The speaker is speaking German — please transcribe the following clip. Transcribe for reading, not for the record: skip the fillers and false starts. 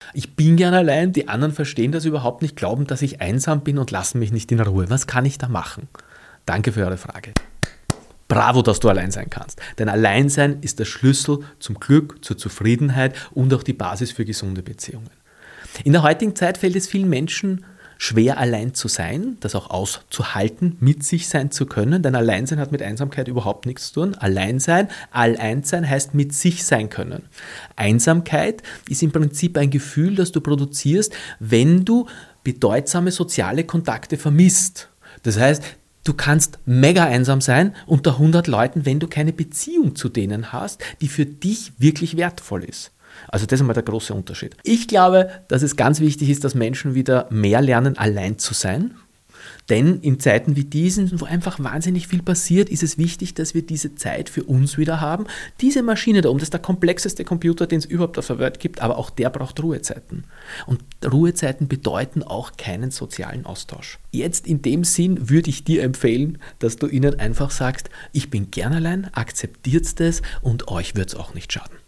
Ich bin gern allein, die anderen verstehen das überhaupt nicht, glauben, dass ich einsam bin und lassen mich nicht in Ruhe. Was kann ich da machen? Danke für eure Frage. Bravo, dass du allein sein kannst. Denn Alleinsein ist der Schlüssel zum Glück, zur Zufriedenheit und auch die Basis für gesunde Beziehungen. In der heutigen Zeit fällt es vielen Menschen schwer, allein zu sein, das auch auszuhalten, mit sich sein zu können, denn Alleinsein hat mit Einsamkeit überhaupt nichts zu tun. Alleinsein heißt mit sich sein können. Einsamkeit ist im Prinzip ein Gefühl, das du produzierst, wenn du bedeutsame soziale Kontakte vermisst. Das heißt, du kannst mega einsam sein unter 100 Leuten, wenn du keine Beziehung zu denen hast, die für dich wirklich wertvoll ist. Also das ist mal der große Unterschied. Ich glaube, dass es ganz wichtig ist, dass Menschen wieder mehr lernen, allein zu sein. Denn in Zeiten wie diesen, wo einfach wahnsinnig viel passiert, ist es wichtig, dass wir diese Zeit für uns wieder haben. Diese Maschine da oben, das ist der komplexeste Computer, den es überhaupt auf der Welt gibt, aber auch der braucht Ruhezeiten. Und Ruhezeiten bedeuten auch keinen sozialen Austausch. Jetzt in dem Sinn würde ich dir empfehlen, dass du ihnen einfach sagst, ich bin gern allein, akzeptiert es und euch wird es auch nicht schaden.